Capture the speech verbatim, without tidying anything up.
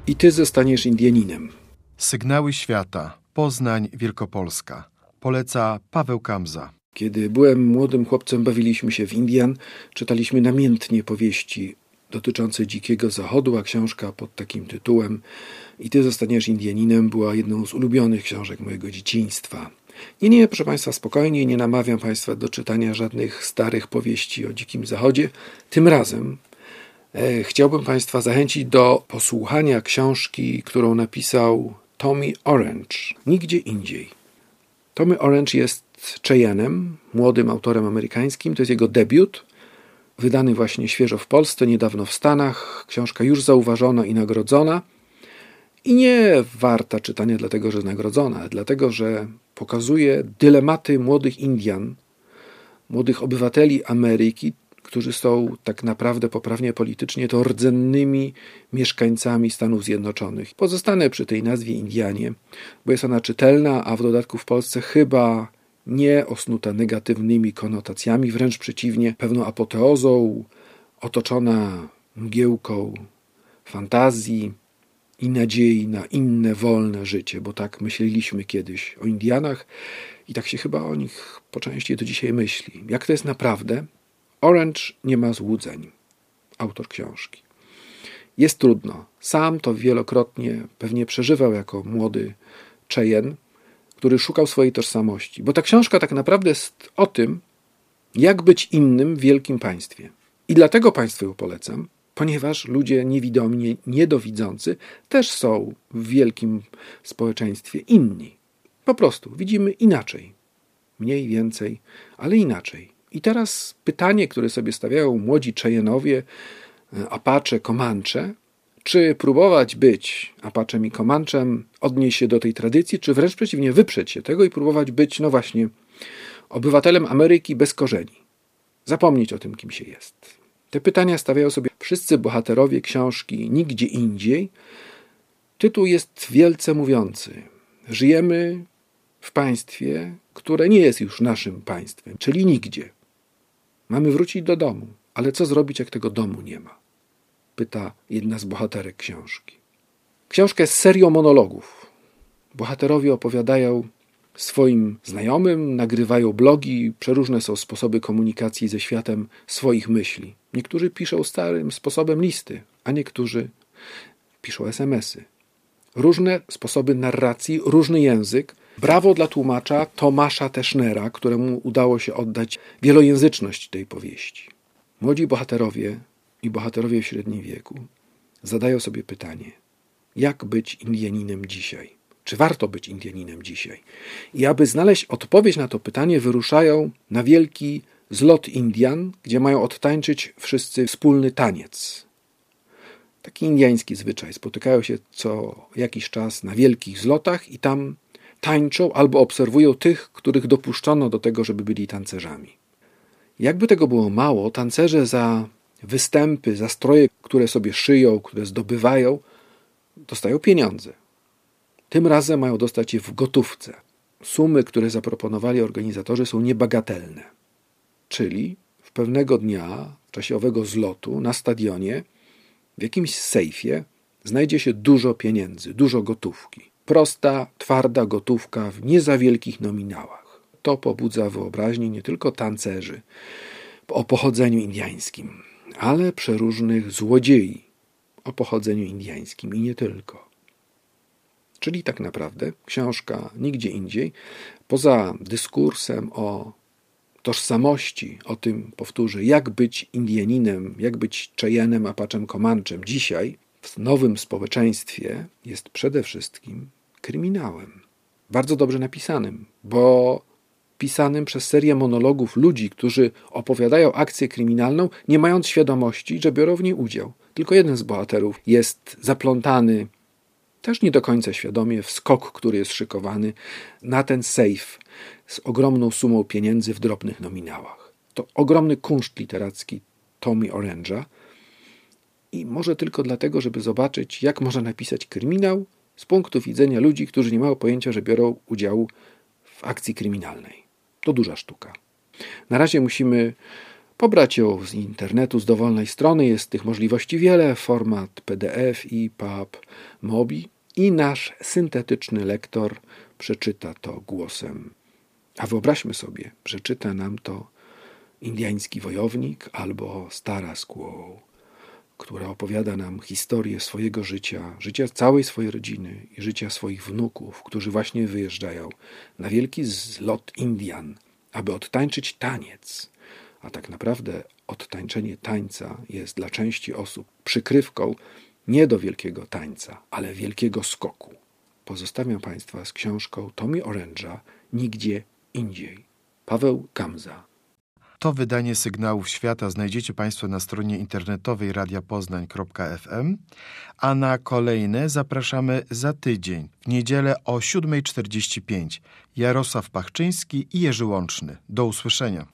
I ty zostaniesz Indianinem. Sygnały świata. Poznań, Wielkopolska. Poleca Paweł Kamza. Kiedy byłem młodym chłopcem, bawiliśmy się w Indian, czytaliśmy namiętnie powieści dotyczące Dzikiego Zachodu, a książka pod takim tytułem I ty zostaniesz Indianinem była jedną z ulubionych książek mojego dzieciństwa. Nie, nie, proszę Państwa, spokojnie, nie namawiam Państwa do czytania żadnych starych powieści o Dzikim Zachodzie. Tym razem e, chciałbym Państwa zachęcić do posłuchania książki, którą napisał Tommy Orange, Nigdzie indziej. Tommy Orange jest Cheyennem, młodym autorem amerykańskim. To jest jego debiut, wydany właśnie świeżo w Polsce, niedawno w Stanach. Książka już zauważona i nagrodzona. I nie warta czytania dlatego, że jest nagrodzona, ale dlatego, że pokazuje dylematy młodych Indian, młodych obywateli Ameryki, którzy są tak naprawdę poprawnie politycznie to rdzennymi mieszkańcami Stanów Zjednoczonych. Pozostanę przy tej nazwie Indianie, bo jest ona czytelna, a w dodatku w Polsce chyba nie osnuta negatywnymi konotacjami, wręcz przeciwnie, pewną apoteozą, otoczona mgiełką fantazji i nadziei na inne, wolne życie, bo tak myśleliśmy kiedyś o Indianach i tak się chyba o nich po części do dzisiaj myśli. Jak to jest naprawdę? Orange nie ma złudzeń, autor książki. Jest trudno. Sam to wielokrotnie pewnie przeżywał jako młody Cheyenne, który szukał swojej tożsamości. Bo ta książka tak naprawdę jest o tym, jak być innym w wielkim państwie. I dlatego Państwu ją polecam, ponieważ ludzie niewidomi, niedowidzący też są w wielkim społeczeństwie inni. Po prostu widzimy inaczej. Mniej, więcej, ale inaczej. I teraz pytanie, które sobie stawiają młodzi Cheyenowie, Apache, Comanche, czy próbować być Apachem i Comanchem, odnieść się do tej tradycji, czy wręcz przeciwnie, wyprzeć się tego i próbować być, no właśnie, obywatelem Ameryki bez korzeni. Zapomnieć o tym, kim się jest. Te pytania stawiają sobie wszyscy bohaterowie książki Nigdzie indziej. Tytuł jest wielce mówiący. Żyjemy w państwie, które nie jest już naszym państwem, czyli nigdzie. Mamy wrócić do domu, ale co zrobić, jak tego domu nie ma? Pyta jedna z bohaterek książki. Książka jest serią monologów. Bohaterowie opowiadają swoim znajomym, nagrywają blogi, przeróżne są sposoby komunikacji ze światem swoich myśli. Niektórzy piszą starym sposobem listy, a niektórzy piszą es em esy. Różne sposoby narracji, różny język. Brawo dla tłumacza Tomasza Teschnera, któremu udało się oddać wielojęzyczność tej powieści. Młodzi bohaterowie i bohaterowie w średnim wieku zadają sobie pytanie, jak być Indianinem dzisiaj? Czy warto być Indianinem dzisiaj? I aby znaleźć odpowiedź na to pytanie, wyruszają na wielki zlot Indian, gdzie mają odtańczyć wszyscy wspólny taniec. Taki indiański zwyczaj. Spotykają się co jakiś czas na wielkich zlotach i tam tańczą albo obserwują tych, których dopuszczono do tego, żeby byli tancerzami. Jakby tego było mało, tancerze za występy, za stroje, które sobie szyją, które zdobywają, dostają pieniądze. Tym razem mają dostać je w gotówce. Sumy, które zaproponowali organizatorzy, są niebagatelne. Czyli w pewnego dnia, w czasie owego zlotu, na stadionie, w jakimś sejfie znajdzie się dużo pieniędzy, dużo gotówki. Prosta, twarda gotówka w nie za wielkich nominałach. To pobudza wyobraźnię nie tylko tancerzy o pochodzeniu indiańskim, ale przeróżnych złodziei o pochodzeniu indiańskim i nie tylko. Czyli tak naprawdę książka Nigdzie indziej, poza dyskursem o tożsamości, o tym, powtórzę, jak być Indianinem, jak być Cheyennem, Apachem, Comanchem dzisiaj w nowym społeczeństwie, jest przede wszystkim kryminałem. Bardzo dobrze napisanym, bo pisanym przez serię monologów ludzi, którzy opowiadają akcję kryminalną, nie mając świadomości, że biorą w niej udział. Tylko jeden z bohaterów jest zaplątany, też nie do końca świadomie, w skok, który jest szykowany na ten sejf z ogromną sumą pieniędzy w drobnych nominałach. To ogromny kunszt literacki Tommy Orange'a i może tylko dlatego, żeby zobaczyć, jak można napisać kryminał z punktu widzenia ludzi, którzy nie mają pojęcia, że biorą udział w akcji kryminalnej. To duża sztuka. Na razie musimy Pobrać ją z internetu, z dowolnej strony. Jest tych możliwości wiele. Format P D F, E P U B, Mobi. I nasz syntetyczny lektor przeczyta to głosem. A wyobraźmy sobie, że czyta nam to indiański wojownik albo stara squaw, która opowiada nam historię swojego życia, życia całej swojej rodziny i życia swoich wnuków, którzy właśnie wyjeżdżają na wielki zlot Indian, aby odtańczyć taniec. A tak naprawdę odtańczenie tańca jest dla części osób przykrywką nie do wielkiego tańca, ale wielkiego skoku. Pozostawiam Państwa z książką Tommy Orange'a Nigdzie indziej. Paweł Kamza. To wydanie Sygnałów Świata znajdziecie Państwo na stronie internetowej radia poznań kropka f m, a na kolejne zapraszamy za tydzień, w niedzielę o siódma czterdzieści pięć. Jarosław Pachczyński i Jerzy Łączny. Do usłyszenia.